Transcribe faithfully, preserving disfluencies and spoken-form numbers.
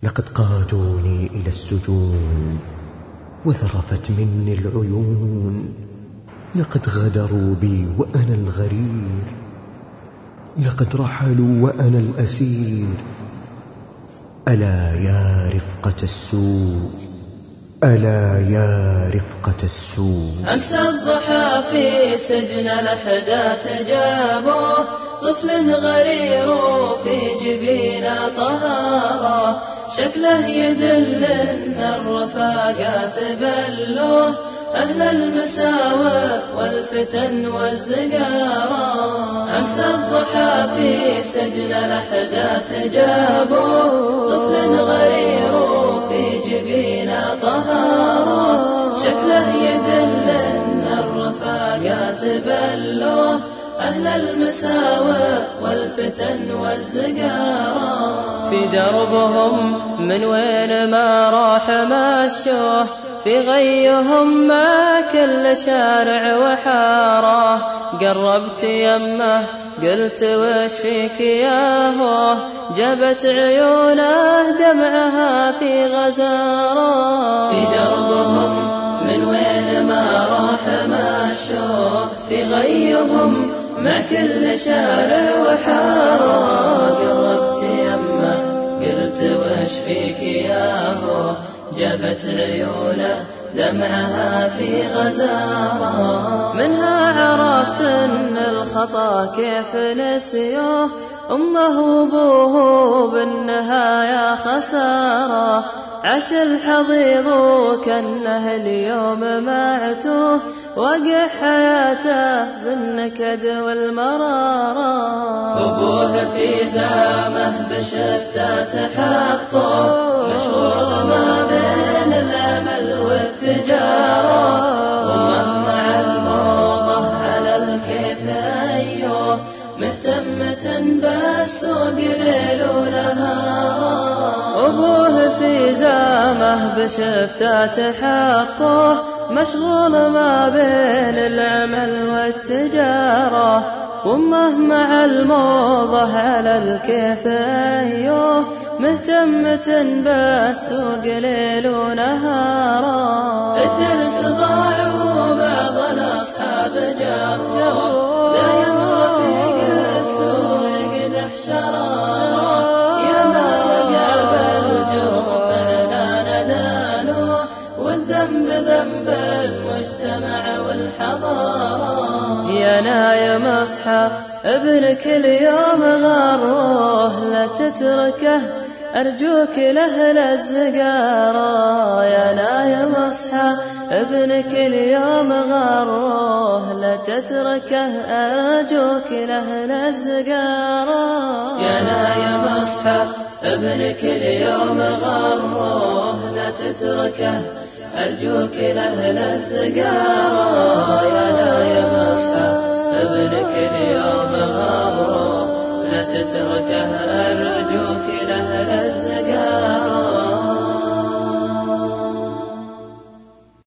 لقد قادوني إلى السجون وذرفت مني العيون. لقد غدروا بي وأنا الغرير، لقد رحلوا وأنا الأسير. ألا يا رفقة السوء، ألا يا رفقة السوء. أمس الضحى في سجن الأحداث جابوه، طفل غرير في جبينه طهارة، شكله يدل ان الرفاقات بلوه، أهل المساوئ والفتن والزقارة. أمس الضحى في سجن الأحداث جابوه، طفل غرير في جبينه طهارة، شكله يدل ان الرفاقات بلوه، أهل المساوئ والفتن والزقارة. في دربهم من وين ما راح مشوه، في غيهم ما كل شارع وحاره. قربت يمه قلت وش فيك ياهو، جابت عيونه دمعها في غزاره. في دربهم من وين ما راح مشوه، في غيهم مع كل شارع وحاره. قربت يمه قلت وش فيك ياهو، جابت عيونه دمعها في غزاره. منها عرفت ان الخطا كيف نسيوه، امه وابوه بالنهايه خساره. عاش الحضيض كأنه اليوم معتوه، وقع حياته بالنكد والمرارة. أبوه في زامه بشفته تحطه، مشغول ما بين العمل والتجارة. وأمه مع الموضة على الكيف أيوه، مهتمة بالسوق ليل ونهار. أبوه في زامه بشفته تحطه، مشغول ما بين العمل والتجارة. وامه مع الموضة على الكيف أيوه، مهتمة بالسوق ليل ونهارا. الدرس ضاع وبعض الأصحاب جروه، دايم رفيق السوق يقدح شراره. يا ما وقع بالجروف على ندانه، والذنب ذنب المجتمع والحضارة. يا نايم اصحى ابنك اليوم غروه، لا تتركه أرجوك لأهل الزقارة. يا نايم اصحى ابنك اليوم غروه، لا تتركه أرجوك لأهل الزقارة. يا نايم اصحى ابنك اليوم غروه، لا تتركه أرجوك لأهل الزقارة. يا نايم اصحى ابنك اليوم غروه، لا تتركه أرجوك لأهل الزقارة.